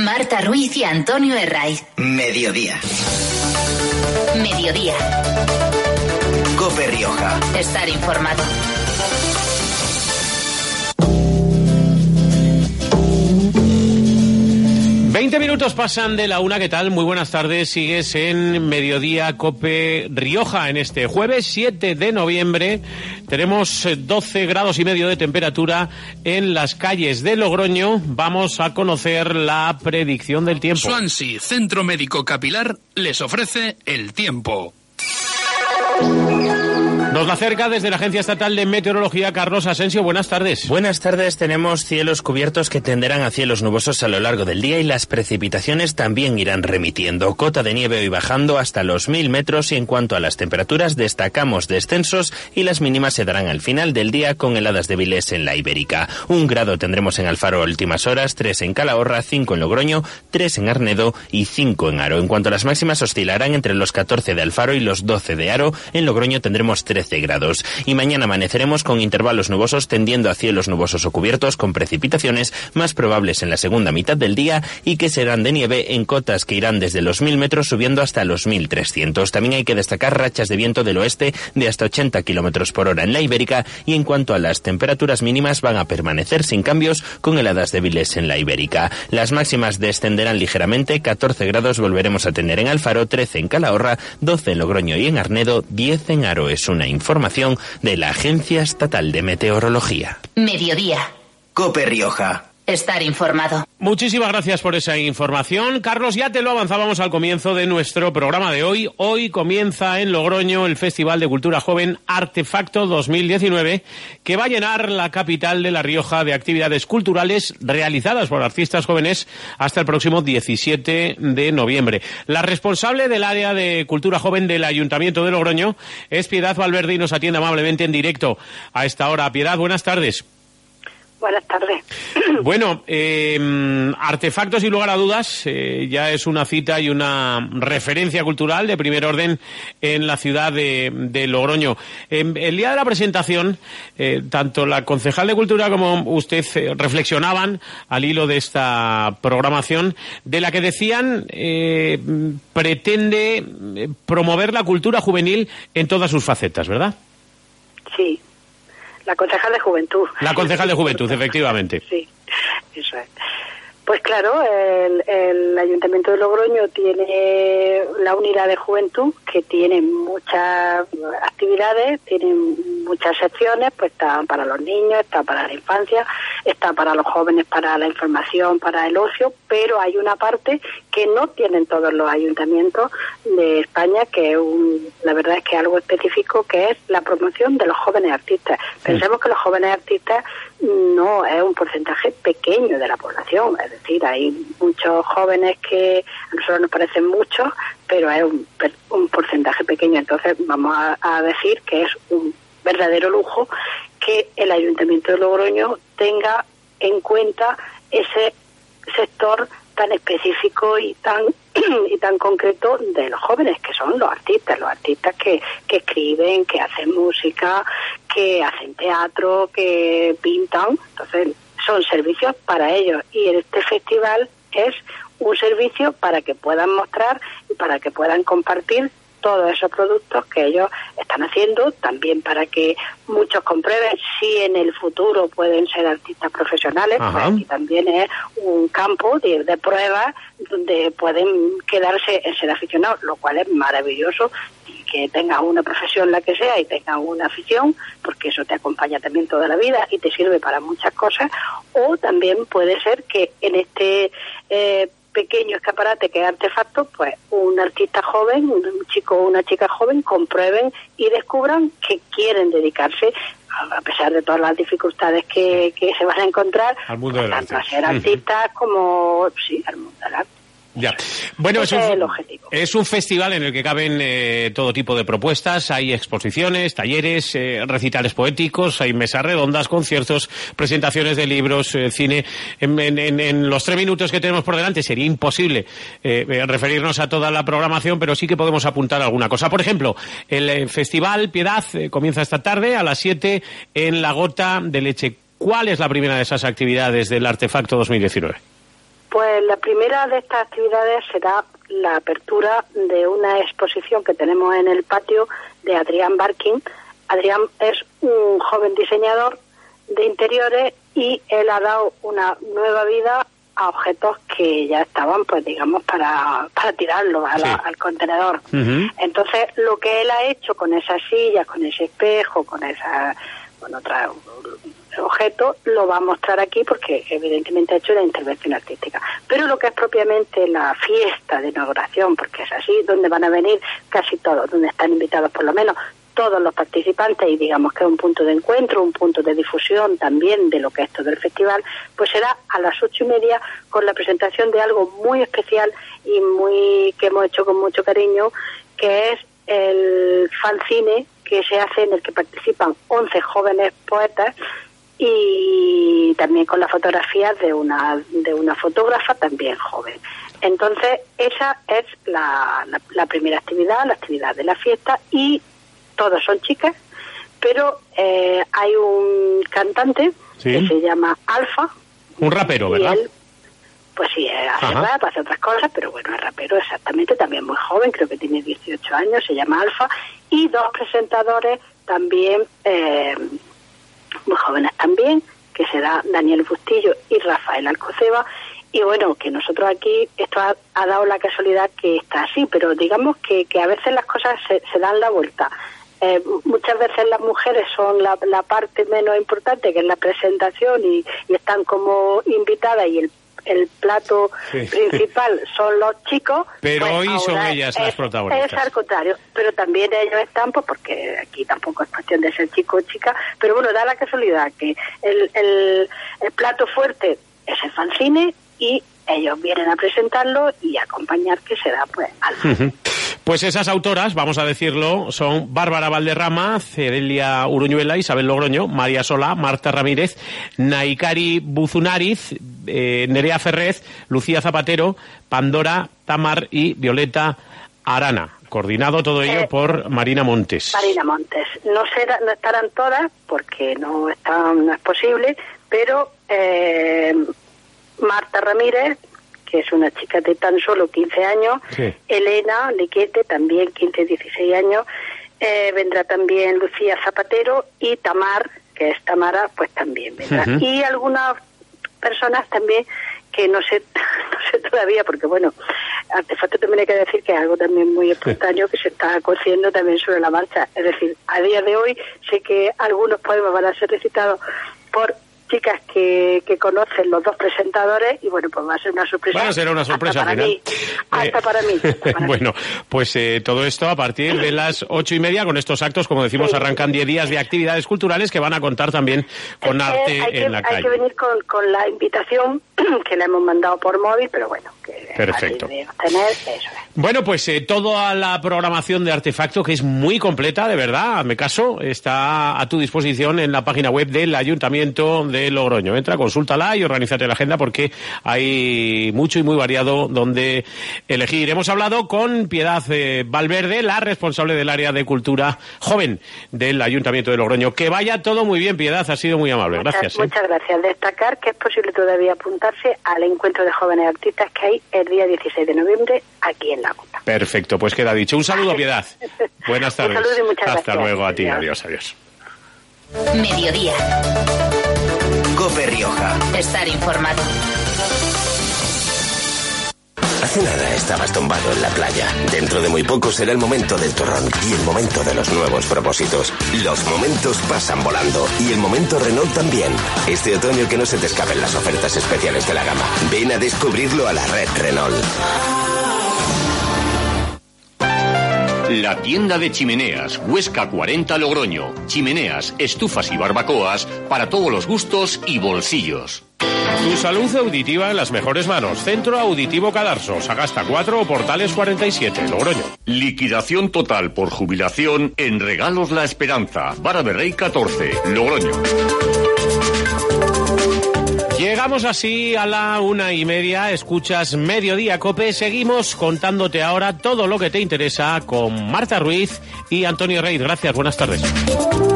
Marta Ruiz y Antonio Herraiz. Mediodía. Mediodía. COPE Rioja. Estar informado. Minutos pasan de la 1, ¿qué tal? Muy buenas tardes, sigues en Mediodía COPE Rioja en este jueves 7 de noviembre. Tenemos 12 grados y medio de temperatura en las calles de Logroño. Vamos a conocer la predicción del tiempo. Swansea Centro Médico Capilar les ofrece el tiempo. Nos la acerca desde la Agencia Estatal de Meteorología Carlos Asensio. Buenas tardes. Buenas tardes. Tenemos cielos cubiertos que tenderán a cielos nubosos a lo largo del día y las precipitaciones también irán remitiendo. Cota de nieve hoy bajando hasta los 1000 metros y en cuanto a las temperaturas destacamos descensos y las mínimas se darán al final del día con heladas débiles en la Ibérica. 1 grado tendremos en Alfaro a últimas horas, 3 en Calahorra, 5 en Logroño, 3 en Arnedo y 5 en Haro. En cuanto a las máximas oscilarán entre los 14 de Alfaro y los 12 de Haro. En Logroño tendremos 13 grados. Y mañana amaneceremos con intervalos nubosos tendiendo a cielos nubosos o cubiertos con precipitaciones más probables en la segunda mitad del día y que serán de nieve en cotas que irán desde los 1000 metros subiendo hasta los 1300. También hay que destacar rachas de viento del oeste de hasta 80 kilómetros por hora en la Ibérica y en cuanto a las temperaturas mínimas van a permanecer sin cambios con heladas débiles en la Ibérica. Las máximas descenderán ligeramente, 14 grados volveremos a tener en Alfaro, 13 en Calahorra, 12 en Logroño y en Arnedo, 10 en Haro. Es una información de la Agencia Estatal de Meteorología. Mediodía. COPE Rioja. Estar informado. Muchísimas gracias por esa información. Carlos, ya te lo avanzábamos al comienzo de nuestro programa de hoy. Hoy comienza en Logroño el Festival de Cultura Joven Artefacto 2019, que va a llenar la capital de La Rioja de actividades culturales realizadas por artistas jóvenes hasta el próximo 17 de noviembre. La responsable del área de cultura joven del Ayuntamiento de Logroño es Piedad Valverde y nos atiende amablemente en directo a esta hora. Piedad, buenas tardes. Buenas tardes. Bueno, Artefactos, sin lugar a dudas, ya es una cita y una referencia cultural de primer orden en la ciudad de Logroño. El día de la presentación, tanto la concejal de Cultura como usted reflexionaban al hilo de esta programación, de la que decían pretende promover la cultura juvenil en todas sus facetas, ¿verdad? Sí. La concejal de Juventud. La concejal de Juventud, efectivamente. Sí, eso es. Pues claro, el Ayuntamiento de Logroño tiene la unidad de juventud que tiene muchas actividades, tiene muchas secciones, pues está para los niños, está para la infancia, está para los jóvenes, para la información, para el ocio, pero hay una parte que no tienen todos los ayuntamientos de España, que es la verdad es que algo específico, que es la promoción de los jóvenes artistas. Pensemos que los jóvenes artistas no es un porcentaje pequeño de la población, es decir, hay muchos jóvenes que a nosotros nos parecen muchos, pero es un porcentaje pequeño. Entonces vamos a decir que es un verdadero lujo que el Ayuntamiento de Logroño tenga en cuenta ese sector tan específico y tan concreto de los jóvenes, que son los artistas que escriben, que hacen música, que hacen teatro, que pintan. Entonces son servicios para ellos y este festival es un servicio para que puedan mostrar y para que puedan compartir todos esos productos que ellos están haciendo, también para que muchos comprueben si en el futuro pueden ser artistas profesionales, pues, y también es un campo de pruebas donde pueden quedarse en ser aficionados, lo cual es maravilloso, que tengas una profesión la que sea y tengas una afición, porque eso te acompaña también toda la vida y te sirve para muchas cosas, o también puede ser que en este pequeño escaparate que es Artefacto, pues un artista joven, un chico o una chica joven comprueben y descubran que quieren dedicarse, a pesar de todas las dificultades que se van a encontrar, al mundo del arte, tanto a ser artistas como al mundo del arte. Ya. Bueno, es un festival en el que caben todo tipo de propuestas. Hay exposiciones, talleres, recitales poéticos, hay mesas redondas, conciertos, presentaciones de libros, cine. En los 3 minutos que tenemos por delante sería imposible referirnos a toda la programación, pero sí que podemos apuntar alguna cosa. Por ejemplo, el Festival Piedad comienza esta tarde a las 7 en La Gota de Leche. ¿Cuál es la primera de esas actividades del Artefacto 2019? Pues la primera de estas actividades será la apertura de una exposición que tenemos en el patio de Adrián Barkin. Adrián es un joven diseñador de interiores y él ha dado una nueva vida a objetos que ya estaban, pues digamos, para tirarlos al contenedor. Uh-huh. Entonces, lo que él ha hecho con esas sillas, con ese espejo, con otro objeto, lo va a mostrar aquí porque evidentemente ha hecho una intervención artística. Pero lo que es propiamente la fiesta de inauguración, porque es así, donde van a venir casi todos, donde están invitados por lo menos todos los participantes, y digamos que es un punto de encuentro, un punto de difusión también de lo que es todo el festival, pues será a las 8:30 con la presentación de algo muy especial y que hemos hecho con mucho cariño, que es el fanzine que se hace, en el que participan 11 jóvenes poetas, y también con las fotografías de una fotógrafa también joven. Entonces, esa es la primera actividad, la actividad de la fiesta, y todos son chicas, pero hay un cantante que se llama Alfa. Un rapero, ¿verdad? Él, pues sí, hace rap, hace otras cosas, pero bueno, es rapero exactamente, también muy joven, creo que tiene 18 años, se llama Alfa, y dos presentadores también muy jóvenes también, que será Daniel Bustillo y Rafael Alcoceba. Y bueno, que nosotros aquí, esto ha dado la casualidad que está así, pero digamos que a veces las cosas se dan la vuelta. Muchas veces las mujeres son la parte menos importante, que es la presentación, y están como invitadas, y el plato principal son los chicos. Pero pues hoy son ellas las protagonistas. Es al contrario, pero también ellos están, pues porque aquí tampoco es cuestión de ser chico o chica, pero bueno, da la casualidad que el plato fuerte es el fanzine, y ellos vienen a presentarlo y a acompañar, que será pues Alfa. Uh-huh. Pues esas autoras, vamos a decirlo, son Bárbara Valderrama, Cedelia Uruñuela, Isabel Logroño, María Solá, Marta Ramírez, Naikari Buzunariz, Nerea Ferrez, Lucía Zapatero, Pandora Tamar y Violeta Arana. Coordinado todo ello por Marina Montes. Marina Montes. No estarán todas, porque no es posible, pero Marta Ramírez, que es una chica de tan solo 15 años, Elena Liquete, también 15-16 años, vendrá también Lucía Zapatero, y Tamar, que es Tamara, pues también vendrá. Uh-huh. Y algunas personas también que no sé todavía, porque bueno, Artefacto también hay que decir que es algo también muy espontáneo que se está cociendo también sobre la marcha. Es decir, a día de hoy sé que algunos poemas van a ser recitados por chicas que conocen los dos presentadores, y bueno, pues va a ser una sorpresa. Bueno, será una sorpresa al final. Hasta para mí. Bueno, pues todo esto a partir de las 8:30, con estos actos, como decimos, arrancan 10 días de actividades culturales que van a contar también con arte en la calle. Hay que venir con la invitación que le hemos mandado por móvil, pero bueno, que perfecto. De obtener, eso es. Bueno, pues toda la programación de Artefacto, que es muy completa, de verdad, hazme caso, está a tu disposición en la página web del Ayuntamiento de Logroño. Entra, consúltala y organízate la agenda, porque hay mucho y muy variado donde elegir. Hemos hablado con Piedad Valverde, la responsable del área de cultura joven del Ayuntamiento de Logroño. Que vaya todo muy bien, Piedad, ha sido muy amable. Gracias. Muchas gracias. Destacar que es posible todavía apuntarse al encuentro de jóvenes artistas que hay el día 16 de noviembre aquí en La Cota. Perfecto, pues queda dicho. Un saludo, Piedad. Buenas tardes. Un saludo y muchas Hasta gracias. Luego a ti. Adiós, adiós. Mediodía. COPE Rioja. Estar informado. Hace nada estabas tumbado en la playa. Dentro de muy poco será el momento del turrón y el momento de los nuevos propósitos. Los momentos pasan volando y el momento Renault también. Este otoño que no se te escapen las ofertas especiales de la gama. Ven a descubrirlo a la red Renault. La tienda de chimeneas, Huesca 40 Logroño. Chimeneas, estufas y barbacoas para todos los gustos y bolsillos. Tu salud auditiva en las mejores manos. Centro Auditivo Cadarso, Sagasta 4 o Portales 47, Logroño. Liquidación total por jubilación en Regalos La Esperanza, Vara de Rey 14, Logroño. Llegamos así a la 1:30, escuchas Mediodía Cope, seguimos contándote ahora todo lo que te interesa con Marta Ruiz y Antonio Rey. Gracias, buenas tardes.